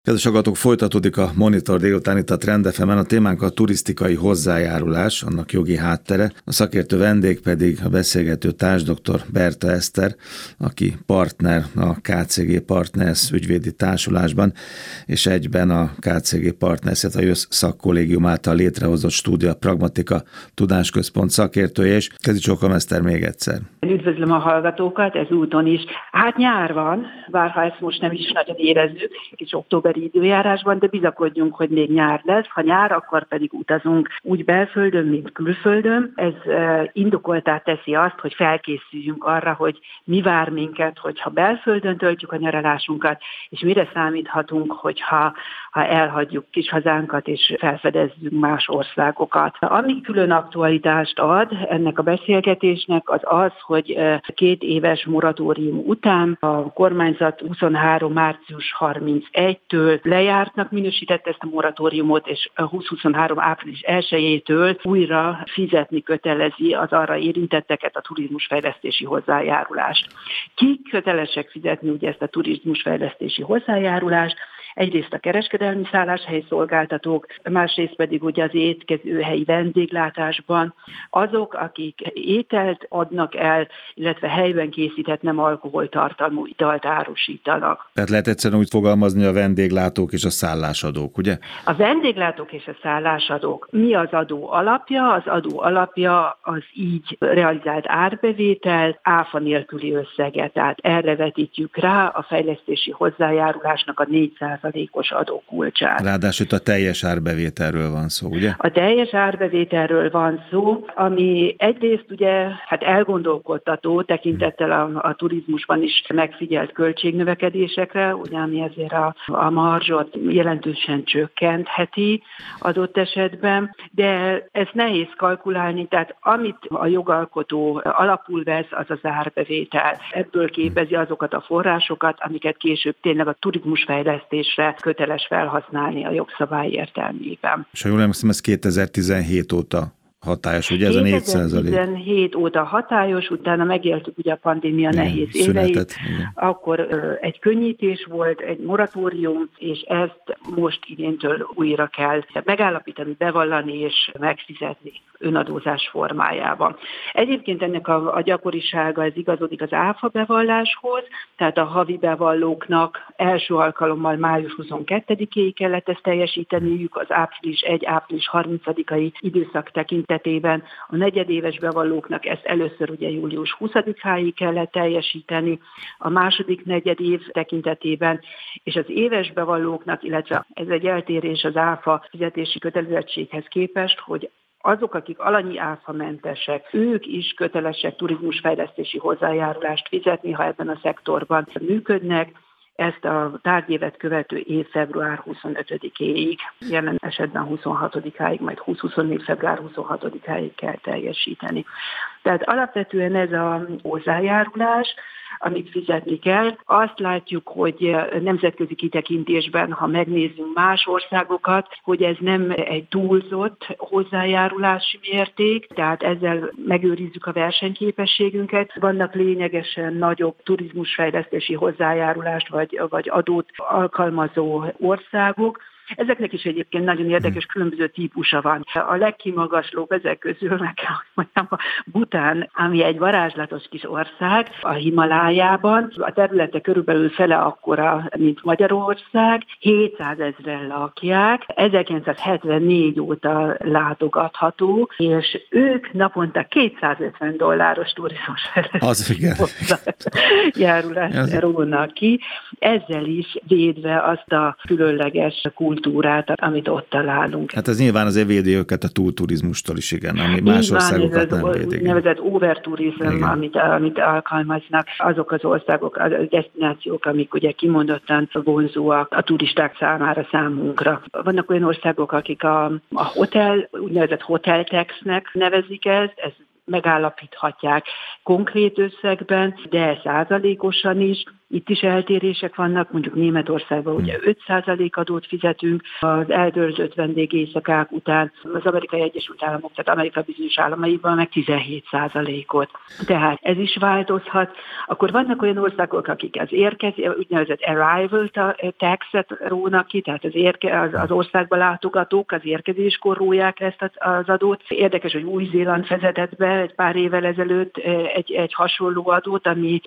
Kedves hallgatók, folytatódik a Monitor délután itt a Trend FM-en. A témánk a turisztikai hozzájárulás, annak jogi háttere. A szakértő vendég pedig a beszélgető társdoktor Berta Eszter, aki partner a KCG Partners ügyvédi társulásban, és egyben a KCG Partners, a JÖSZ szakkollégium által létrehozott Stúdia Pragmatika Tudásközpont szakértője, és Kezicsókom Eszter még egyszer. Üdvözlöm a hallgatókat ezúton is. Hát nyár van, bárha ezt most nem is nagyon érezzük, kis októberi időjárásban, de bizakodjunk, hogy még nyár lesz. Ha nyár, akkor pedig utazunk úgy belföldön, mint külföldön. Ez indokoltá teszi azt, hogy felkészüljünk arra, hogy mi vár minket, hogyha belföldön töltjük a nyaralásunkat, és mire számíthatunk, hogyha elhagyjuk kis hazánkat, és felfedezzünk más országokat. Ami külön aktualitást ad ennek a beszélgetésnek, az az, hogy 2 éves moratórium után a kormányzat 23. március 31-től lejártnak minősítette ezt a moratóriumot, és 2023. április 1-től újra fizetni kötelezi az arra érintetteket a turizmusfejlesztési hozzájárulást. Kik kötelesek fizetni ugye ezt a turizmusfejlesztési hozzájárulást? Egyrészt a kereskedelmi szálláshelyi szolgáltatók, másrészt pedig ugye az étkezőhelyi vendéglátásban azok, akik ételt adnak el, illetve helyben készített nem alkoholtartalmú italt árusítanak. Tehát lehet egyszerűen úgy fogalmazni, a vendéglátók és a szállásadók, ugye? A vendéglátók és a szállásadók. Mi az adó alapja? Az adó alapja az így realizált árbevétel, áfa nélküli összege. Tehát erre vetítjük rá a fejlesztési hozzájárulásnak a 4%-os adókulcsát. Ráadásul a teljes árbevételről van szó, ugye? A teljes árbevételről van szó, ami egyrészt ugye elgondolkodtató tekintettel a turizmusban is megfigyelt költségnövekedésekre, ugye, ami ezért a marzsot jelentősen csökkentheti adott esetben, de ezt nehéz kalkulálni, tehát amit a jogalkotó alapul vesz, az az árbevétel. Ebből képezi azokat a forrásokat, amiket később tényleg a turizmusfejlesztésre köteles felhasználni a jogszabály értelmében. És ha jól emlékszem, ez 2017 óta hatályos, ugye ez a 4%? 2017 óta hatályos, utána megéltük ugye a pandémia nehéz éveit, akkor egy könnyítés volt, egy moratórium, és ezt most idéntől újra kell megállapítani, bevallani és megfizetni önadózás formájában. Egyébként ennek a gyakorisága ez igazodik az áfa bevalláshoz, tehát a havi bevallóknak első alkalommal május 22-éig kellett ezt teljesíteniük, az április 30-ai időszak tekintetében, a negyedéves bevallóknak ezt először ugye július 20-áig kellett teljesíteni, a második negyedév tekintetében, és az éves bevallóknak, illetve ez egy eltérés az áfa fizetési kötelezettséghez képest, hogy azok, akik alanyi áfamentesek, ők is kötelesek turizmusfejlesztési hozzájárulást fizetni, ha ebben a szektorban működnek. Ezt a tárgyévet követő év február 25-éig, jelen esetben 26-áig, majd 2024. február 26-áig kell teljesíteni. Tehát alapvetően ez a hozzájárulás, amit fizetni kell. Azt látjuk, hogy nemzetközi kitekintésben, ha megnézzünk más országokat, hogy ez nem egy túlzott hozzájárulási mérték, tehát ezzel megőrizzük a versenyképességünket. Vannak lényegesen nagyobb turizmusfejlesztési hozzájárulást vagy adót alkalmazó országok. Ezeknek is egyébként nagyon érdekes különböző típusa van. A legkimagaslóbb ezek közül, meg kell, hogy mondjam, a Bhután, ami egy varázslatos kis ország a Himalájában. A területe körülbelül fele akkora, mint Magyarország. 700 000-en lakják. 1974 óta látogatható, és ők naponta $250 turizmus járulást rónak ki. Ezzel is védve azt a különleges kultúrát, amit ott találunk. Hát ez nyilván azért védi őket a túlturizmustól is, igen, ami más országokat nem védik. Nevezett overturizm, amit alkalmaznak azok az országok, a destinációk, amik ugye kimondottan vonzóak a turisták számára, számunkra. Vannak olyan országok, akik a hotel, úgynevezett hotel taxnek nevezik ezt megállapíthatják konkrét összegben, de százalékosan is, Itt is eltérések vannak, mondjuk Németországban ugye 5% adót fizetünk, az eldörzött vendégéjszakák után az Amerikai Egyesült Államok, tehát Amerika bizonyos államaiban meg 17%-ot. Tehát ez is változhat. Akkor vannak olyan országok, akik az úgynevezett arrival taxet rónak ki, tehát az országba látogatók az érkezéskor róják ezt az adót. Érdekes, hogy Új-Zéland vezetett be egy pár évvel ezelőtt egy hasonló adót, ami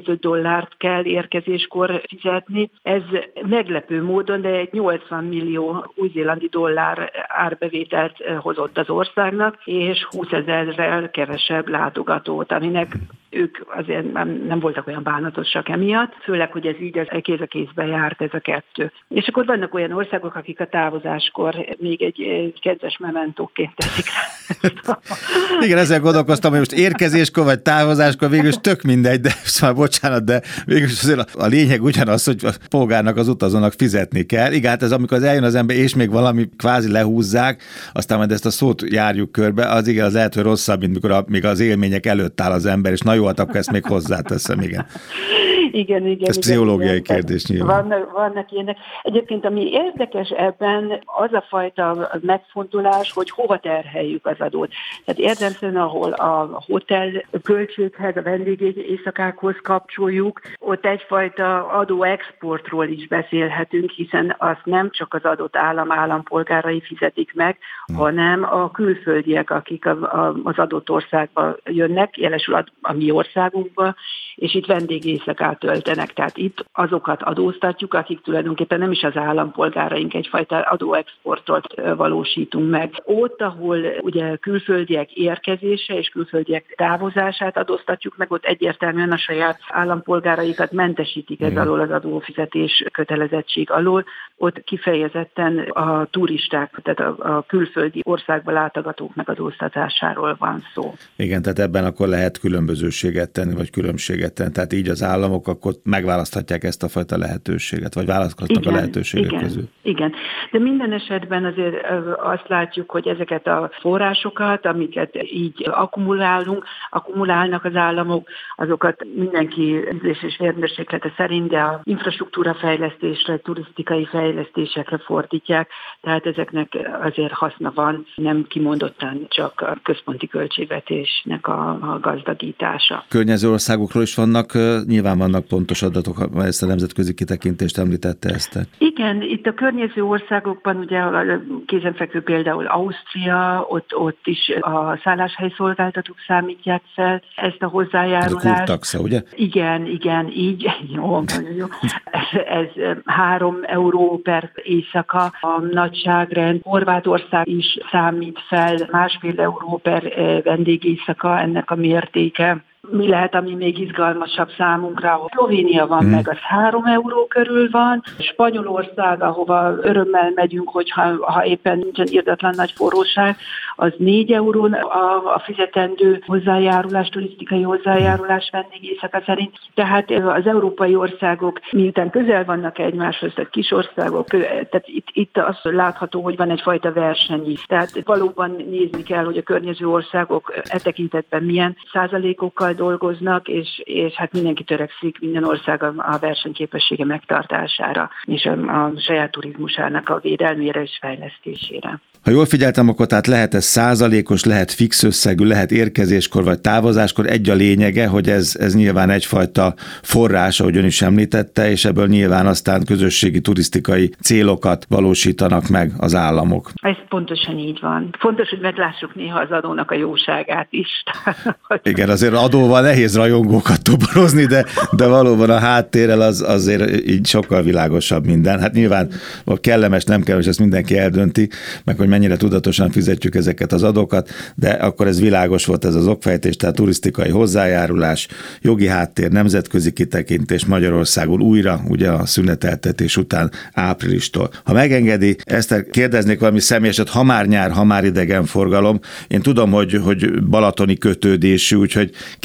$35 kell érkezéskor fizetni. Ez meglepő módon, de egy 80 millió új-zélandi dollár árbevételt hozott az országnak, és 20 000-rel kevesebb látogatót, aminek ők azért nem voltak olyan bánatosak emiatt, főleg, hogy ez így kéz a kézben járt ez a kettő. És akkor vannak olyan országok, akik a távozáskor még egy kedves mementóként teszik rá. Igen, ezzel gondolkoztam, hogy most érkezéskor vagy távozáskor végülis tök mindegy, de szóval bocsánat, de végülis azért a lényeg ugyanaz, hogy a polgárnak, az utazónak fizetni kell. Igen, hát ez amikor eljön az ember, és még valami kvázi lehúzzák, aztán majd ezt a szót járjuk körbe, az igen, az lehet, hogy rosszabb, mint mikor még az élmények előtt áll az ember, és na jó, hát akkor ezt még hozzáteszem, igen. Igen. Ez pszichológiai kérdés nyilván. Vannak ilyenek. Egyébként, ami érdekes ebben, az a fajta megfontolás, hogy hova terheljük az adót. Tehát érdemszerűen, ahol a hotel költséghez, a vendégéjszakákhoz kapcsoljuk, ott egyfajta adóexportról is beszélhetünk, hiszen azt nem csak az adott állam állampolgárai fizetik meg, hanem a külföldiek, akik az adott országba jönnek, jelesül a mi országunkba, és itt vendégéjszakát töltenek. Tehát itt azokat adóztatjuk, akik tulajdonképpen nem is az állampolgáraink, egyfajta adóexportot valósítunk meg. Ott, ahol ugye külföldiek érkezése és külföldiek távozását adóztatjuk meg, ott egyértelműen a saját állampolgáraikat mentesítik ez alól, az adófizetés kötelezettség alól. Ott kifejezetten a turisták, tehát a külföldi országba látogatók megadóztatásáról van szó. Igen, tehát ebben akkor lehet különbözőséget tenni, vagy különbséget tenni. Tehát így az államok akkor megválaszthatják ezt a fajta lehetőséget, vagy választhatnak a lehetőségek közül. Igen, de minden esetben azért azt látjuk, hogy ezeket a forrásokat, amiket így akkumulálnak az államok, azokat mindenki ízlés és vérmérséklete szerint, de a infrastruktúra fejlesztésre, turisztikai fejlesztésekre fordítják, tehát ezeknek azért haszna van, nem kimondottan csak a központi költségvetésnek a gazdagítása. Környező országokról is nyilván vannak pontos adatok, ezt a nemzetközi kitekintést említette Eszter. Igen, itt a környező országokban ugye kézenfekvő például Ausztria, ott is a szálláshelyszolgáltatók számítják fel ezt a hozzájárulást. Ez a kurtaxa, ugye? Igen, így. Jó. Ez 3 euró per éjszaka a nagyságrend. Horvátország is számít fel 1,5 euró per vendégéjszaka ennek a mértéke. Mi lehet, ami még izgalmasabb számunkra, hogy Szlovénia van meg, az 3 euró körül van. Spanyolország, ahova örömmel megyünk, ha éppen nincsen irdatlan nagy forróság, az 4 euró a fizetendő hozzájárulás, turisztikai hozzájárulás vendégéjszaka szerint. Tehát az európai országok, miután közel vannak egymáshoz, tehát kis országok, tehát itt azt látható, hogy van egyfajta verseny is. Tehát valóban nézni kell, hogy a környező országok tekintetben milyen százalékokkal dolgoznak, és hát mindenki törekszik, minden ország a versenyképessége megtartására, és a saját turizmusának a védelmére és fejlesztésére. Ha jól figyeltem, akkor tehát lehet ez százalékos, lehet fix összegű, lehet érkezéskor vagy távozáskor, egy a lényege, hogy ez nyilván egyfajta forrás, ahogy ön is említette, és ebből nyilván aztán közösségi turisztikai célokat valósítanak meg az államok. Ez pontosan így van. Fontos, hogy meglássuk néha az adónak a jóságát is. Igen, azért adóval nehéz rajongókat toborozni, de valóban a háttérrel az azért így sokkal világosabb minden. Hát nyilván kellemes, nem kellemes, ezt mindenki eldönti, meg hogy mennyire tudatosan fizetjük ezeket az adókat, de akkor ez világos volt ez az okfejtés, tehát turisztikai hozzájárulás, jogi háttér, nemzetközi kitekintés Magyarországon újra, ugye a szüneteltetés után áprilistól. Ha megengedi, Eszter, kérdeznék valami személyeset, ha már nyár, ha már idegenforgalom. Én tudom, hogy balatoni kötődésű, úgyhogy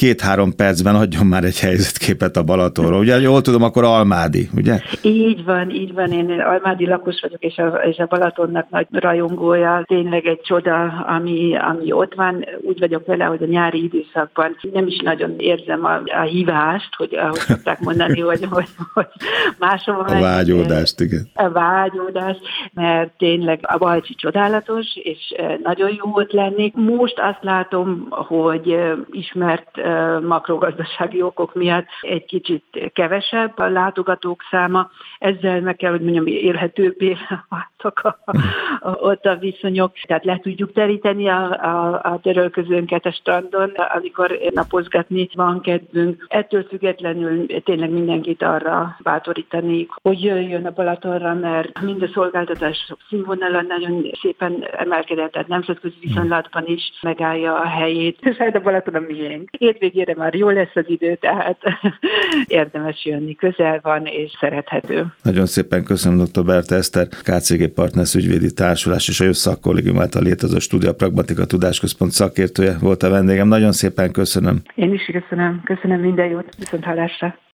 2-3 percben adjon már egy helyzetképet a Balatonról. Ugye, jól tudom, akkor almádi, ugye? Így van. Én almádi lakos vagyok, és a Balatonnak nagy rajongója. Tényleg egy csoda, ami ott van. Úgy vagyok vele, hogy a nyári időszakban nem is nagyon érzem a hívást, hogy ahogy szokták mondani, hogy máshol a vágyódást, igen. A vágyódást, mert tényleg a Balcsi csodálatos, és nagyon jó ott lenni. Most azt látom, hogy ismert makrogazdasági okok miatt egy kicsit kevesebb a látogatók száma. Ezzel meg kell, hogy mondjam, élhetőbbé váltak ott a viszonyok. Tehát le tudjuk teríteni a törölközőnket a strandon, amikor napozgatni van kedvünk. Ettől függetlenül tényleg mindenkit arra bátorítanék, hogy jöjjön a Balatonra, mert mind a szolgáltatás színvonala nagyon szépen emelkedett, tehát nemzetközi viszonylatban is megállja a helyét. Saját a Balaton a miénk. Hétvégére már jó lesz az idő, tehát érdemes jönni. Közel van és szerethető. Nagyon szépen köszönöm, dr. Berta Eszter, KCG Partners ügyvédi társulás és a JÖSZ szakkollégium által létező Studia Pragmatika Tudásközpont szakértője volt a vendégem. Nagyon szépen köszönöm. Én is köszönöm minden jót, viszonthallásra.